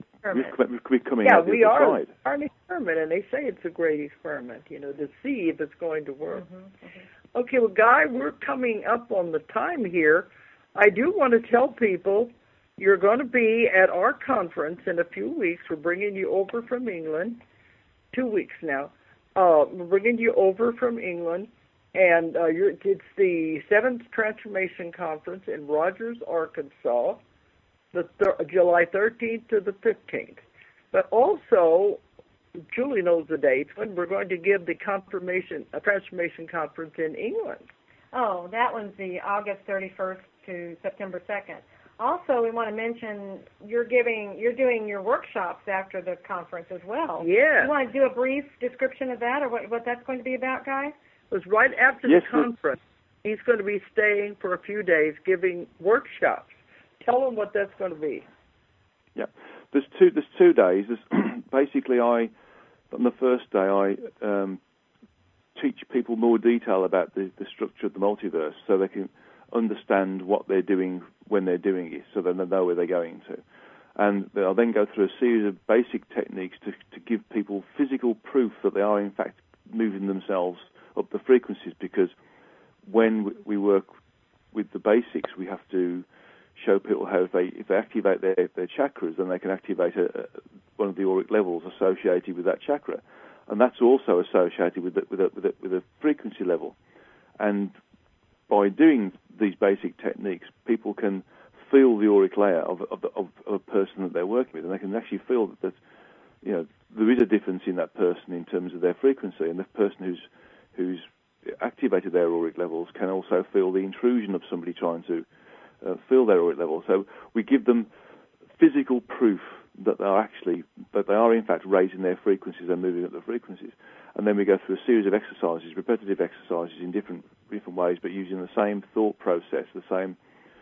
we've, we've coming yeah, out the we other are, side. are an experiment, and they say it's a great experiment, you know, to see if it's going to work. Mm-hmm, mm-hmm. Okay, well, Guy, we're coming up on the time here. I do want to tell people you're going to be at our conference in a few weeks. We're bringing you over from England, two weeks now. Uh, we're bringing you over from England, and uh, you're, it's the seventh Transformation Conference in Rogers, Arkansas, the th- July thirteenth to the fifteenth. But also, Julie knows the dates when we're going to give the confirmation, a Transformation Conference in England. Oh, that one's the August thirty-first to September second. Also, we want to mention you're giving, you're doing your workshops after the conference as well. Yeah. You want to do a brief description of that, or what, what that's going to be about, Guy? It was right after yes, the conference. He's going to be staying for a few days giving workshops. Tell him what that's going to be. Yeah, there's two. There's two days. There's basically, I on the first day I um, teach people more detail about the, the structure of the multiverse, so they can understand what they're doing when they're doing it, so then they know where they're going to. And I'll then go through a series of basic techniques to, to give people physical proof that they are in fact moving themselves up the frequencies, because when we work with the basics, we have to show people how if they, if they activate their, their chakras, then they can activate a, a, one of the auric levels associated with that chakra. And that's also associated with, the, with, a, with, a, with a frequency level. And by doing these basic techniques, people can feel the auric layer of, of, of, of a person that they're working with, and they can actually feel that, that, you know, there is a difference in that person in terms of their frequency, and the person who's who's activated their auric levels can also feel the intrusion of somebody trying to uh, feel their auric level. So we give them physical proof that they are actually, that they are in fact raising their frequencies and moving up the frequencies. And then we go through a series of exercises, repetitive exercises in different different ways, but using the same thought process, the same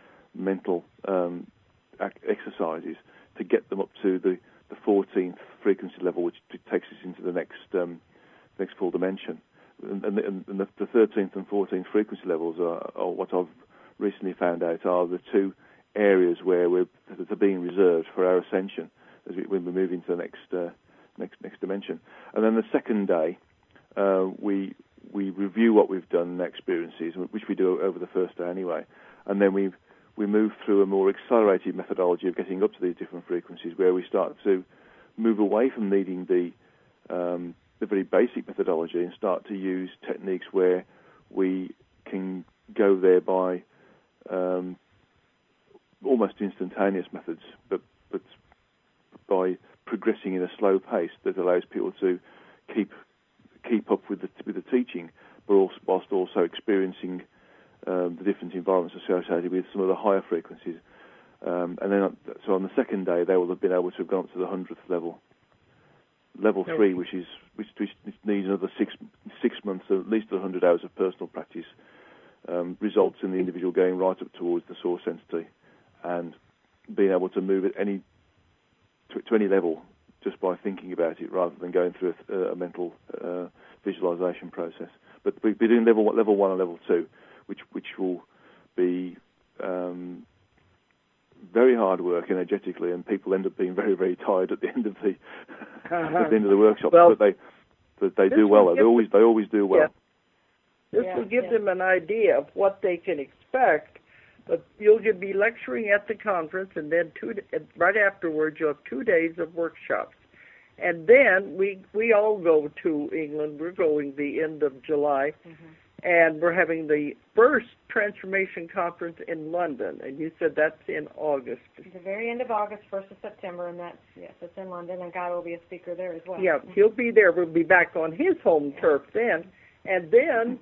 mental um, exercises to get them up to the, the fourteenth frequency level, which takes us into the next um, next full dimension. And, and, and the, the thirteenth and fourteenth frequency levels are, are what I've recently found out are the two areas where we're that are being reserved for our ascension as we, when we move into the next uh, next next dimension. And then the second day, uh, we we review what we've done, experiences, which we do over the first day anyway, and then we we move through a more accelerated methodology of getting up to these different frequencies, where we start to move away from needing the um, the very basic methodology and start to use techniques where we can go there by um, almost instantaneous methods, but but by progressing in a slow pace that allows people to keep keep up with the with the teaching, but also, whilst also experiencing um, the different environments associated with some of the higher frequencies. Um, and then, so on the second day, they will have been able to have gone up to the hundredth level, level Okay. three, which is which, which needs another six six months, so at least a hundred hours of personal practice, um, results in the individual going right up towards the source entity and being able to move at any to, to any level just by thinking about it, rather than going through a, a mental uh, visualization process. But we'll be doing level level one and level two, which which will be um, very hard work energetically, and people end up being very very tired at the end of the Uh-huh. at the end of the workshop. Well, but they but they this do will well. They give always they always do well. Yeah. This Yeah, will give yeah. them an idea of what they can expect. But you'll be lecturing at the conference, and then two right afterwards you'll have two days of workshops. And then we we all go to England. We're going the end of July, Mm-hmm. and we're having the first Transformation Conference in London. And you said that's in August. The very end of August, first of September, and that's, yes, it's in London, and Guy will be a speaker there as well. Yeah, he'll be there. We'll be back on his home turf then. And then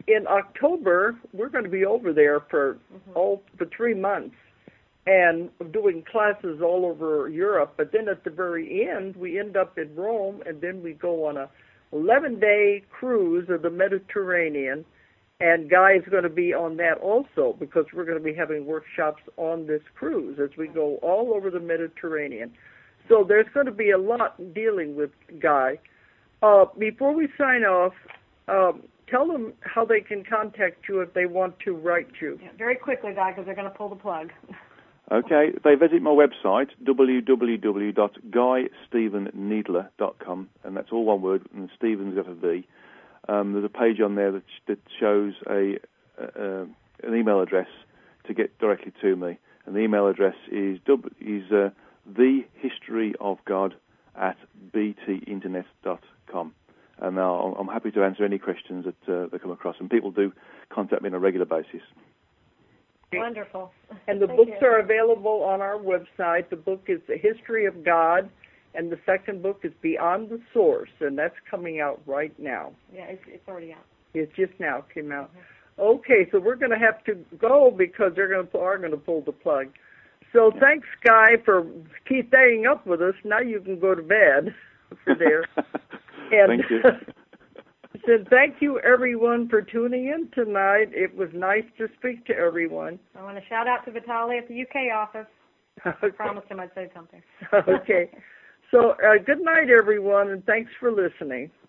in October, we're going to be over there for mm-hmm. all for three months and doing classes all over Europe. But then at the very end, we end up in Rome, and then we go on a eleven-day cruise of the Mediterranean. And Guy is going to be on that also, because we're going to be having workshops on this cruise as we go all over the Mediterranean. So there's going to be a lot dealing with Guy. Uh, before we sign off, um, tell them how they can contact you if they want to write you. Yeah, very quickly, Guy, because they're going to pull the plug. Okay, they visit my website, w w w dot guy stephen needler dot com, and that's all one word, and Stephen's got a V. Um, there's a page on there that, that shows a, uh, an email address to get directly to me, and the email address is is uh, thehistoryofgod at b t internet dot com, and I'll, I'm happy to answer any questions that uh, they come across, and people do contact me on a regular basis. Wonderful. And the Thank books you. are available on our website. The book is The History of God, and the second book is Beyond the Source, and that's coming out right now. Yeah, it's, it's already out. It just now came out. Mm-hmm. Okay, so we're going to have to go because they're going to are going to pull the plug. So yeah. Thanks, Guy, for keep staying up with us. Now you can go to bed for there. And, thank you. So thank you, everyone, for tuning in tonight. It was nice to speak to everyone. I want to shout out to Vitaly at the U K office. Okay. I promised him I'd say something. Okay. So uh, good night, everyone, and thanks for listening.